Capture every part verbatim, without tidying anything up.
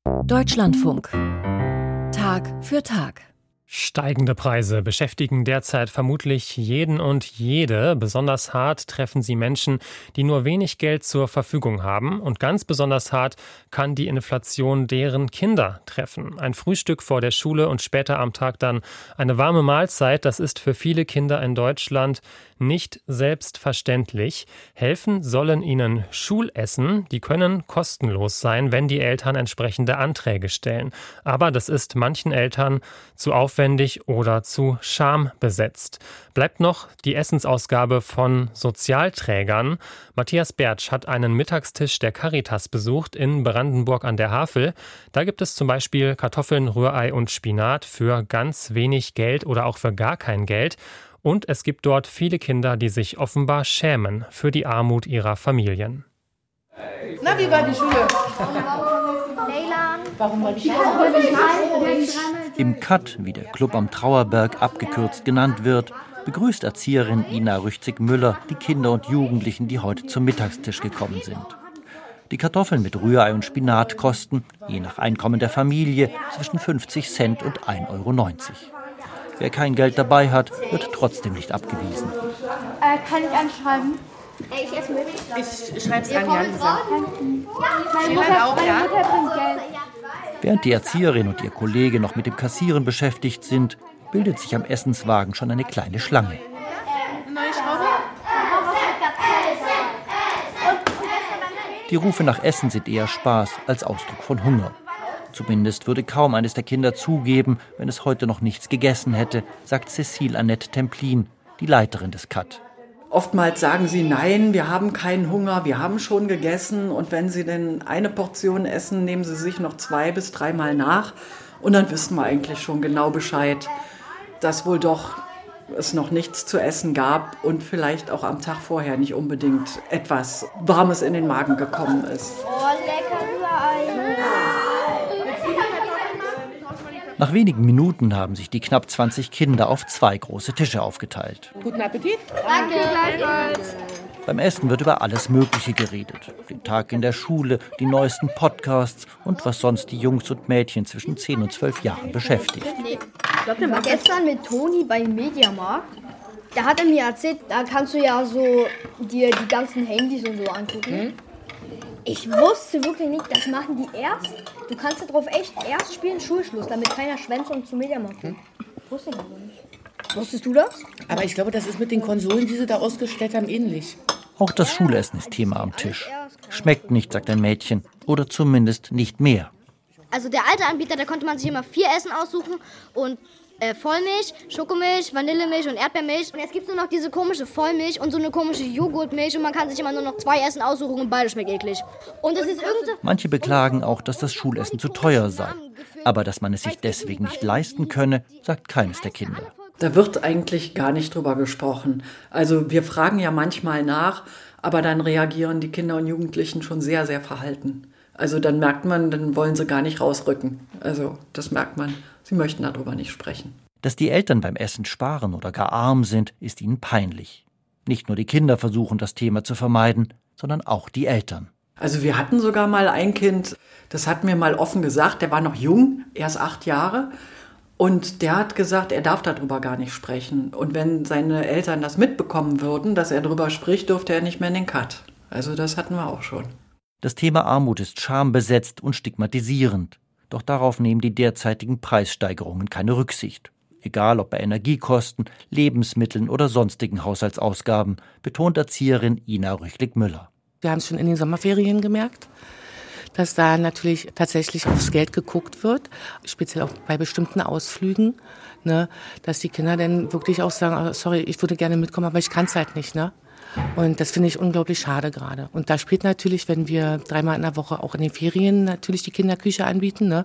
Deutschlandfunk. Tag für Tag. Steigende Preise beschäftigen derzeit vermutlich jeden und jede. Besonders hart treffen sie Menschen, die nur wenig Geld zur Verfügung haben. Und ganz besonders hart kann die Inflation deren Kinder treffen. Ein Frühstück vor der Schule und später am Tag dann eine warme Mahlzeit, das ist für viele Kinder in Deutschland nicht selbstverständlich. Helfen sollen ihnen Schulessen. Die können kostenlos sein, wenn die Eltern entsprechende Anträge stellen. Aber das ist manchen Eltern zu aufwendig oder zu schambesetzt. Bleibt noch die Essensausgabe von Sozialträgern. Matthias Bertsch hat einen Mittagstisch der Caritas besucht in Brandenburg an der Havel. Da gibt es zum Beispiel Kartoffeln, Rührei und Spinat für ganz wenig Geld oder auch für gar kein Geld. Und es gibt dort viele Kinder, die sich offenbar schämen für die Armut ihrer Familien. Na, wie war die Schule? Warum war die Schule? Im Cut, wie der Club am Trauerberg abgekürzt genannt wird, begrüßt Erzieherin Ina Rüchzig-Müller die Kinder und Jugendlichen, die heute zum Mittagstisch gekommen sind. Die Kartoffeln mit Rührei und Spinat kosten, je nach Einkommen der Familie, zwischen fünfzig Cent und ein Euro neunzig. Wer kein Geld dabei hat, wird trotzdem nicht abgewiesen. Äh, kann ich anschreiben? Ich esse mit. Ich schreibe es an, ja, Lisa. Meine Mutter, auch, meine ja? Mutter bringt Geld. Während die Erzieherin und ihr Kollege noch mit dem Kassieren beschäftigt sind, bildet sich am Essenswagen schon eine kleine Schlange. Eine neue Schraube? Die Rufe nach Essen sind eher Spaß als Ausdruck von Hunger. Zumindest würde kaum eines der Kinder zugeben, wenn es heute noch nichts gegessen hätte, sagt Cécile Annette Templin, die Leiterin des Cut. Oftmals sagen sie, nein, wir haben keinen Hunger, wir haben schon gegessen. Und wenn sie denn eine Portion essen, nehmen sie sich noch zwei bis dreimal nach. Und dann wissen wir eigentlich schon genau Bescheid, dass wohl doch es noch nichts zu essen gab und vielleicht auch am Tag vorher nicht unbedingt etwas Warmes in den Magen gekommen ist. Oh, lecker Rührei. Nach wenigen Minuten haben sich die knapp zwanzig Kinder auf zwei große Tische aufgeteilt. Guten Appetit. Danke, gleichfalls. Beim Essen wird über alles Mögliche geredet. Den Tag in der Schule, die neuesten Podcasts und was sonst die Jungs und Mädchen zwischen zehn und zwölf Jahren beschäftigt. Ich war gestern mit Toni beim Mediamarkt. Da hat er mir erzählt, da kannst du ja so dir die ganzen Handys und so angucken. Hm? Ich wusste wirklich nicht, das machen die erst. Du kannst darauf echt erst spielen, Schulschluss, damit keiner schwänzt und zum Mediamarkt kommt. Wusste ich aber nicht. Wusstest du das? Aber ich glaube, das ist mit den Konsolen, die sie da ausgestellt haben, ähnlich. Auch das Schulessen ist Thema am Tisch. Schmeckt nicht, sagt ein Mädchen. Oder zumindest nicht mehr. Also der alte Anbieter, da konnte man sich immer vier Essen aussuchen und äh, Vollmilch, Schokomilch, Vanillemilch und Erdbeermilch. Und jetzt gibt es nur noch diese komische Vollmilch und so eine komische Joghurtmilch und man kann sich immer nur noch zwei Essen aussuchen und beide schmecken eklig. Und das ist irgend so Manche beklagen auch, dass das Schulessen zu teuer sei. Aber dass man es sich deswegen nicht leisten könne, sagt keines der Kinder. Da wird eigentlich gar nicht drüber gesprochen. Also wir fragen ja manchmal nach, aber dann reagieren die Kinder und Jugendlichen schon sehr, sehr verhalten. Also dann merkt man, dann wollen sie gar nicht rausrücken. Also das merkt man, sie möchten darüber nicht sprechen. Dass die Eltern beim Essen sparen oder gar arm sind, ist ihnen peinlich. Nicht nur die Kinder versuchen, das Thema zu vermeiden, sondern auch die Eltern. Also wir hatten sogar mal ein Kind, das hat mir mal offen gesagt, der war noch jung, erst acht Jahre. Und der hat gesagt, er darf darüber gar nicht sprechen. Und wenn seine Eltern das mitbekommen würden, dass er darüber spricht, durfte er nicht mehr in den Cut. Also das hatten wir auch schon. Das Thema Armut ist schambesetzt und stigmatisierend. Doch darauf nehmen die derzeitigen Preissteigerungen keine Rücksicht. Egal ob bei Energiekosten, Lebensmitteln oder sonstigen Haushaltsausgaben, betont Erzieherin Ina Rüchlig-Müller. Wir haben es schon in den Sommerferien gemerkt, dass da natürlich tatsächlich aufs Geld geguckt wird, speziell auch bei bestimmten Ausflügen, ne, dass die Kinder dann wirklich auch sagen, sorry, ich würde gerne mitkommen, aber ich kann es halt nicht. Ne? Und das finde ich unglaublich schade gerade. Und da spielt natürlich, wenn wir dreimal in der Woche auch in den Ferien natürlich die Kinderküche anbieten, ne,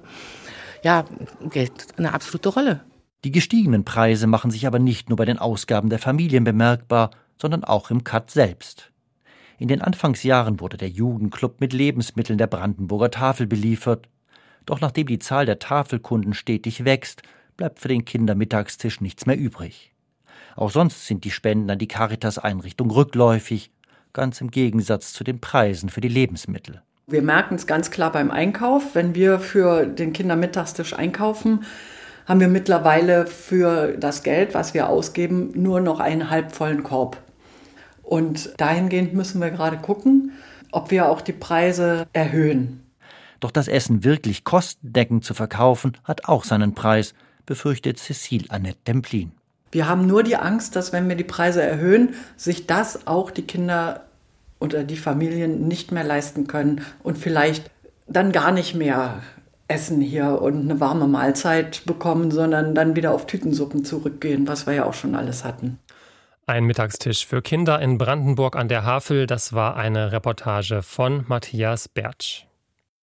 ja, Geld eine absolute Rolle. Die gestiegenen Preise machen sich aber nicht nur bei den Ausgaben der Familien bemerkbar, sondern auch im Cut selbst. In den Anfangsjahren wurde der Jugendclub mit Lebensmitteln der Brandenburger Tafel beliefert. Doch nachdem die Zahl der Tafelkunden stetig wächst, bleibt für den Kindermittagstisch nichts mehr übrig. Auch sonst sind die Spenden an die Caritas-Einrichtung rückläufig, ganz im Gegensatz zu den Preisen für die Lebensmittel. Wir merken es ganz klar beim Einkauf. Wenn wir für den Kindermittagstisch einkaufen, haben wir mittlerweile für das Geld, was wir ausgeben, nur noch einen halbvollen Korb. Und dahingehend müssen wir gerade gucken, ob wir auch die Preise erhöhen. Doch das Essen wirklich kostendeckend zu verkaufen, hat auch seinen Preis, befürchtet Cécile Annette Demplin. Wir haben nur die Angst, dass wenn wir die Preise erhöhen, sich das auch die Kinder oder die Familien nicht mehr leisten können und vielleicht dann gar nicht mehr essen hier und eine warme Mahlzeit bekommen, sondern dann wieder auf Tütensuppen zurückgehen, was wir ja auch schon alles hatten. Ein Mittagstisch für Kinder in Brandenburg an der Havel, das war eine Reportage von Matthias Bertsch.